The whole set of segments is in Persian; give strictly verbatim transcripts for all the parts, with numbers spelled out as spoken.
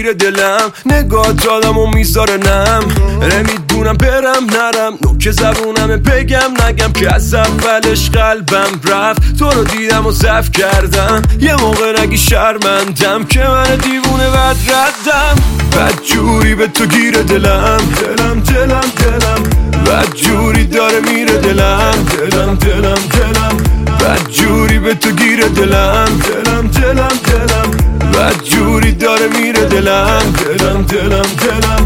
گیره دلم، نگاه آدم و میذاره نم. نمیدونم برم نرم، نوک زبونم بگم نگم که از اولش قلبم رفت. تو رو دیدم و ضعف کردم، یه موقع نگی شرمندم که من دیوونه بد ردم. بد جوری به تو گیره دلم، دلم دلم دلم بد جوری داره میره دلم، دلم دلم دلم بد جوری به تو گیره دلم، دلم دلم دلم بد جوری داره میره دلم، دلم دلم دلم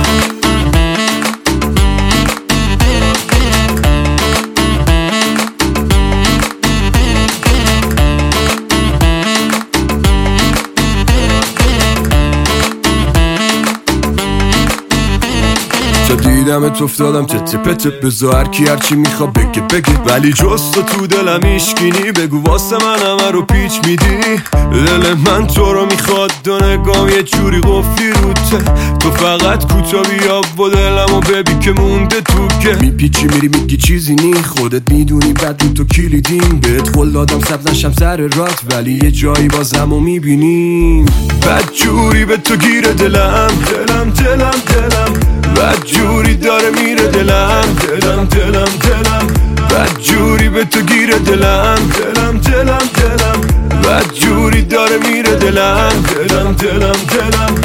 دیدمت افتادم تته پته، بذار هر کی هرچی میخوا بگه بگه، ولی جز تو تو دلم ایشگینی. بگو واسه من همه رو پیچ میدی، دل من تو رو میخواد، دو نگام یه جوری قفلی روته. تو فقط کوتا بیا و دلمو ببین که مونده تو که میپیچی میری میگی چیزی نی، خودت میدونی بعد رو تو کلیدیم. بهت قول دادم سبز نشم سر رات، ولی یه جایی بازمو میبینیم. بد جوری به تو گیره دلم، دلم دلم دلم بد جوری داره میره دلم، دلم دلم دلم بد جوری به تو گیره دلم، دلم دلم دلم بد جوری داره میره دلم، دلم دلم دلم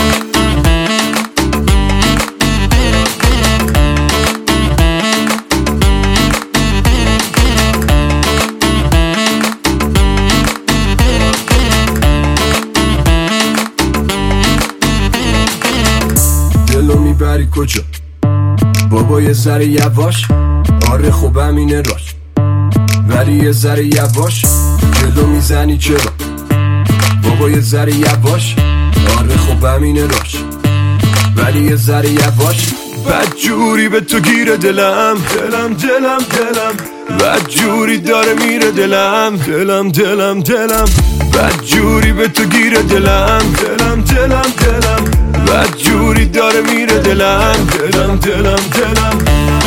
دلو میبری کجا بابا؟ یه ذره یواش، آره خب همینه راش، ولی یه ذره یواش جلو میزنی چرا؟ بابا یه ذره یواش، آره خب همینه راش، ولی یه ذره یواش. بد جوری به تو گیره دلم، دلم دلم دلم بد جوری داره میره دلم، دلم دلم دلم بد جوری به تو گیره دلم، دلم دلم دلم بد جوری داره میره دلم، دلم دلم دلم